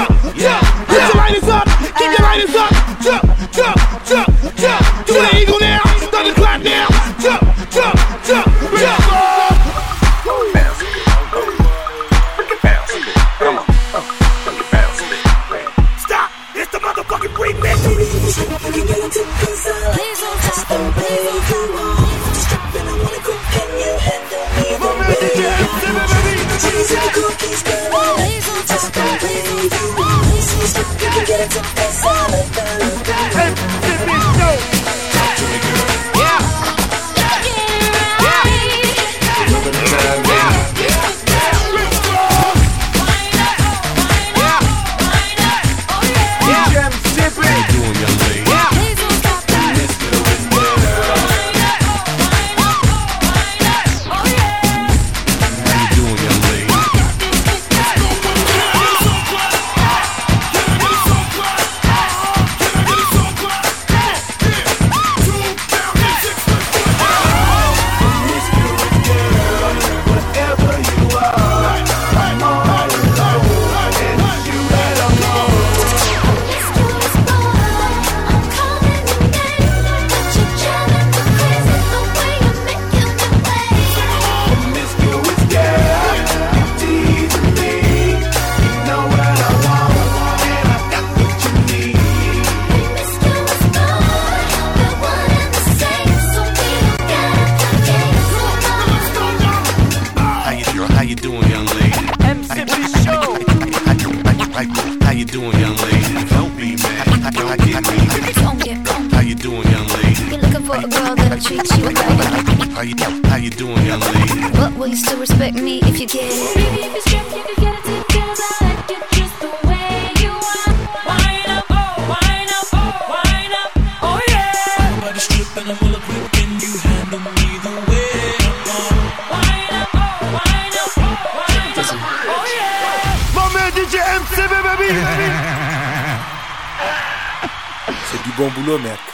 Put your lighters up, keep your lighters up. Do the eagle now, start the clock now. Stop, it's the motherfucking remix. You can get it to Gonzalo. Just don't play if you want. Stop and I wanna go, can you handle me? Cheese and the cookies, girl. Just don't play if you want. Stop, you can get it to Gonzalo. How you doing, young lady? Don't be mad. How you doing, young lady? You're looking for a girl that'll treat you right. How you doing, young lady? But will you still respect me if you get it? Baby, if you strip, you can get it together. I like it just the way you are. Wind up, oh, wind up, oh, wind up, oh yeah. Everybody strip and I'm all equipped. Can you handle me the way I want? Wind up, oh, wind up, oh, wind up, oh yeah. Mon man DJ MCB, baby. C'est du bon boulot, mec.